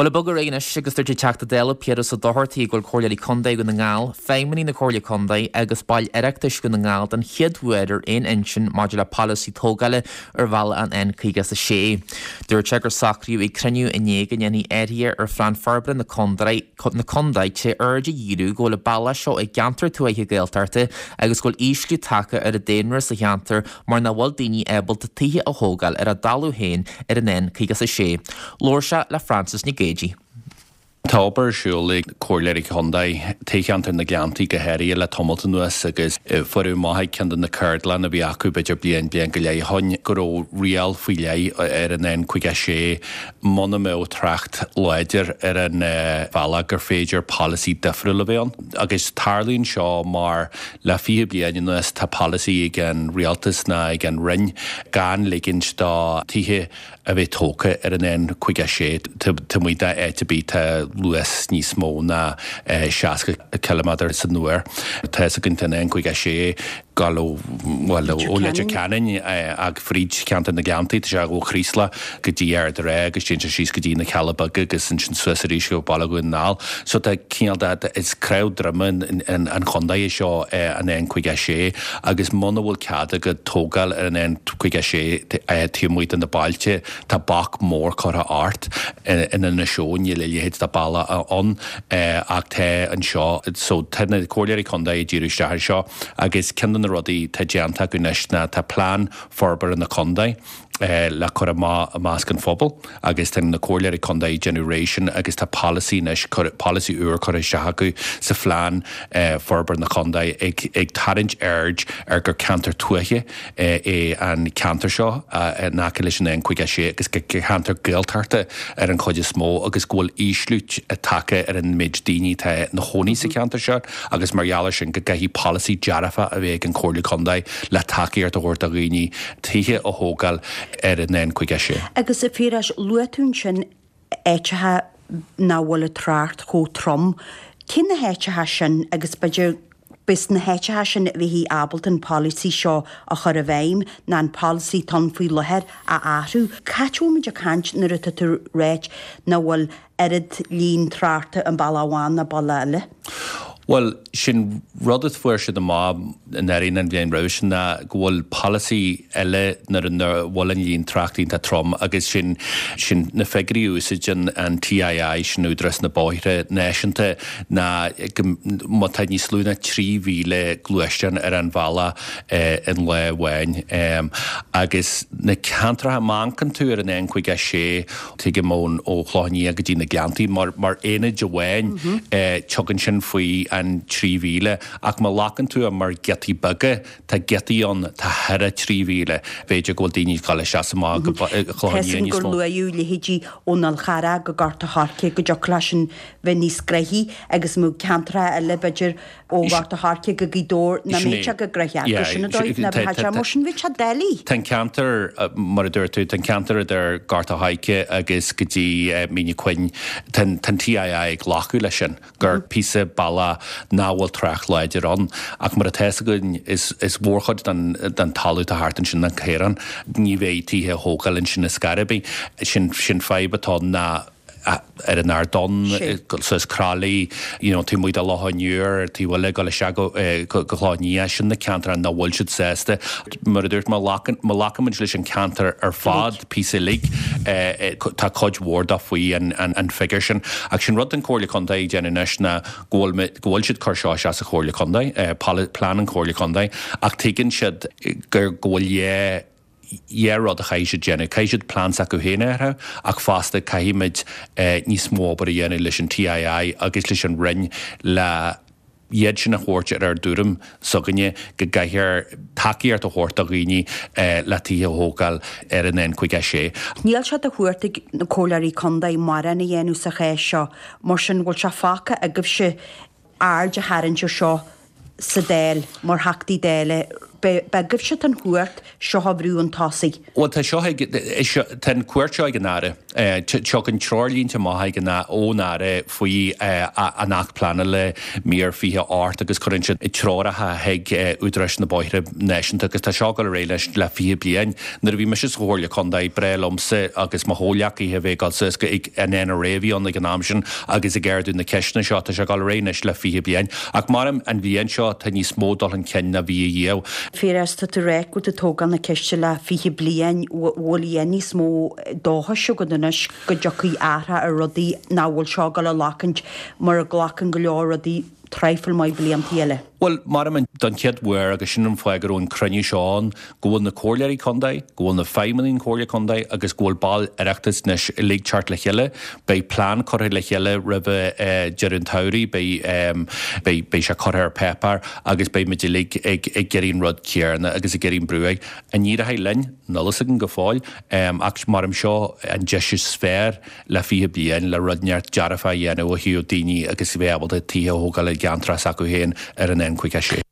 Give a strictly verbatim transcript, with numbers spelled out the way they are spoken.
Well a bugger réine sigus tuirtí teachta déile Piera sa dohartaí ghfuil cóirlaí condaí go na ngáil, féiminí na cóirlaí condaí agus bail ereachtais go na ngáil den chiadhuidir in insin maidir le policy tógaile ar bhela an N chuige sa sé. Dúir teagar sacriú i cruniú in éigen any éria ar Fran Farbra na condaí na condaí te urge díú go le balla seo i gantar tú éige gailtarta agus ghfuil ísliú take ar a déanra sa cheantar mar na bhfuil daoine able de tithe a thógáil ar a dalú héin ar an N chuige sa sé. Lórsa le Francis ní Gagey. Tábar siúla cóirléirí condaí técheantar na gleantaí go héirí le tomulta nuas agus forú maithaid ceann na cardla na bhí acu beidir blian blian go léi hain go ró rial faoi lé ar an N chuige sé mna mé tracht leidir ar an bhela gur féidir policy difriúla bhéan agus tarlíonn seo mar le fiche blian nuas tá policy gan rialtas na gan rinn gan liginn dá tithe a bheith tóca ar an N chuige sé tá muide éte bí tá luas níos mó na seasca kilometr sa nuair. Tá a gin N chuige sé galó óleidir canan ag fríd ceanta na gceantaí tá se go chrísla go dtí ar de ré agus sin síos go dtí na Calabaga agus sin sin Suisarí go ballagún nál. So tá cíal is crowd drumin an chondaí seo an N chuige sé agus mna bhfuil ceada go tógal ar an N chuige sé tímuid an na bailte tá bach mór chora art in na seoin le léhéid tá balla an ag té an seo so tena cóirléirí condaí díú steir seo agus cean na rudaí tá deanta go neisna tá plán forbar in na condaí le chur a más gan phobal agus ten na cóirléirí condaí generation agus tá policy nes policy uair chur a seagu sa phlean forbar na condaí ag ag tarint urge ar gur cantar tuaithe é an cantar seo náca leis an chuige sé agus go cantar gailtarta ar an chuide smó agus ghfuil íslút a take ar an méid daoine tá na choní sa cantar seo agus margheallar sin go gaithí policy dearafa a bheith an cóirlaí condaí le takeí ar do thuirt a rií tithe a thógáil ar an N chuige sé. Agus a féras luatún sin éitethe náhfuil a trácht có trom, cin na héitethe sin agus beidir bis na héitethe sin bhí hí Ableton policy seo a chur a bhéim ná an policy tan faoi lutheir a áhrú. Catúid a cant na ruta tú réit na bhfuil erid líon tráchta an bailháin na bailile? Well, sin rudad fuair sin na má an éirín an bhéon roisin na ghfuil policy eile nar an bhfuil an líon trachtaí tá trom agus sin sin na feigrí úsid an T I I sin údras na báithre náisianta na má ní slúna trí mhíle gluaistean ar an bhela in le bhhain agus na cantrathe mancan tú ar an N chuige sé tuige món ó chláinní a go dtí na gceantaí mar mar éad de bhhain tugann sin faoi an trí mhíle ach má lacan tú a mar getí baga tá getí an tá hera trí mhíle féidir go daoine chaile seasamá go chláinní gur luú le hédí ónal chara go garta harce go deoclasin bheit níos greithí agus mú cantra eile beidir ó garta harce go gidór na méte go greithí agus sinna dóid na bheitide mar sin bhí se délaí. Tá cantar mar a dúir tú tan cantar ar garta haice agus go dtí míne cuin tan T I I ag lachu lei sin gur písa balla náhfuil trach leidir an ach mar a teasa goin is is mhórchaid den den talú a hátan sin na chéan ní bhéh títhe thógáilinn sin na scarabí sin sin feibatá na ar an ardon sus crálaí tí muid a láthaniúr tí bhfuil go le se go chlání sin na cantar an bhfuil siad sésta mar a dúirt má lacaid leis an cantar ar fád písa lí tá coid mhórda faoi an figur sin ach sin rud an cóirlaí condaí déanais na ghfuil siad chu seo se a cóirlaí condaí plán an cóirlaí condaí ach tuigeann siad gur ghfuil Iarrod a chaise dénne, caiisiid plán a go héanaartha ach fásta caiimiid níos mó bar a dhéana leis an T I I agus leis an rinn le iad sin na chóirte ar dúrim soganne go gaiithir takeíart a chóirt a rií le títhe thógáil ar an N chuige sé. Níl se a chuirrtaigh na cóirlaí condaí mar na dhéanú sa chéis seo mar sin bhfuil se fácha a gibh se airde haann seo sa déil mar heachtaí déile begah se an thuirt seo habrú an tasaí. Well tá seo ten cuairteáid gnáre seo an trolínte maithaid gná ónáre faoi an nach planna le mír fithe árt agus chuintse i tráirithe heag údrais na báithre neisianta agus tá seo go ré leis le fi blian nar bhí me is hóirle chundaid brelumsa agus má hóleach í bheith gal sus go ag an éana réhí an gnáam sin agus i ggéirú na ceisna seo tá se gal réis le fi blian ach marm an bhíon seo tá ní smódal an cen na bhí dhéh. Féasta tú ré go a tógan na ceiste le fihi blian bhfuilhéní smó dótha siúganas go deochaí airtha a rudaí náhfuil seo gal le lacant mar a ghlachan go leor rudaí treifil mai blian tíile. Well, mar man don ceadhfuir agus sin an foiigur ón crunne seán, gohfuil na cóirleirí condaid, gohfuil na feimimeín cóirle condaid agus gohfuil ball ireachtas nes leigteart le chéile, bei plán choir le chéile ribh Jerin Taurí, bei se choir pepar agus bei me lig ag geín rud cearna agus i geín brúig. A ní a linn nulas an go fáil, ach marm seo an deisi sfér le fi blian le rudneart dearafa dhéanamh hiú daoine agus bhéh a tí hógal le geantras acu héin ar an en quick sé.